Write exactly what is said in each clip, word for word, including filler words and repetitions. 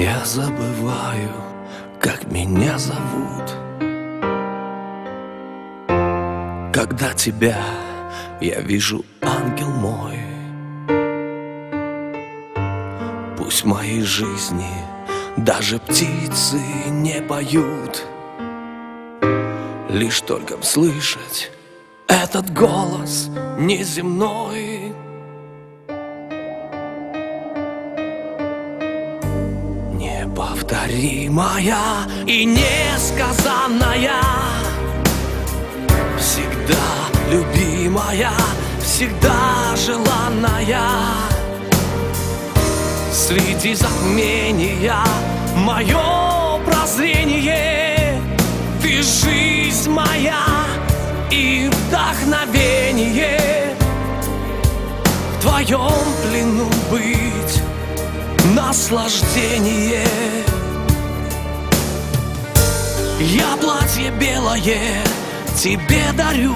Я забываю, как меня зовут, когда тебя я вижу, ангел мой. Пусть в моей жизни даже птицы не поют, лишь только слышать этот голос неземной. Неповторимая и несказанная, всегда любимая, всегда желанная. Среди затмения мое прозрение, ты жизнь моя и вдохновение. В твоем плену быть наслаждение. Я платье белое тебе дарю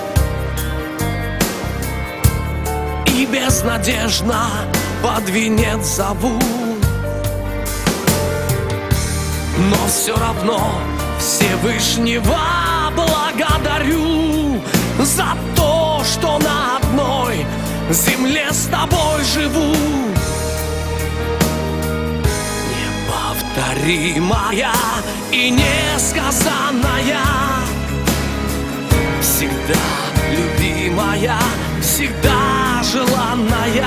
и безнадежно под венец зову. Но все равно Всевышнего благодарю за то, что на одной земле с тобой живу. Неповторимая и несказанная, всегда любимая, всегда желанная.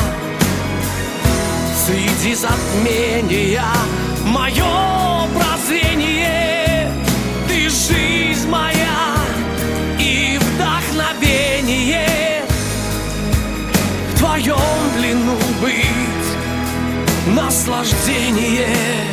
Среди затмения мое прозрение, ты жизнь моя и вдохновение. В твоем плену быть наслаждение.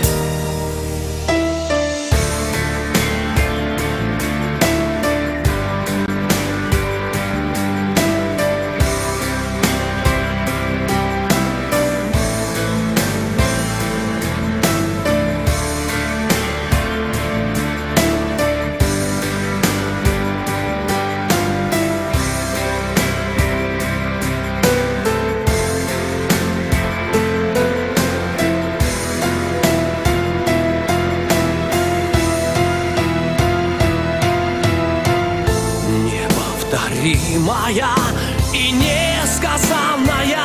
Неповторимая и несказанная,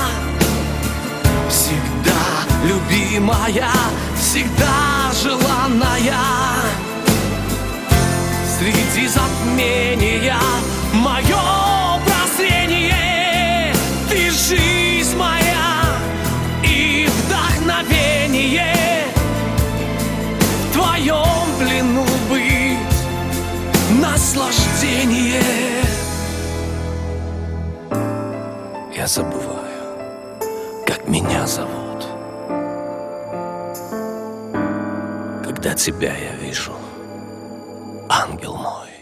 всегда любимая, всегда желанная. Среди затмения мое прозрение, ты жизнь моя и вдохновение. В твоем плену быть наслаждение. Я забываю, как меня зовут, когда тебя я вижу, ангел мой.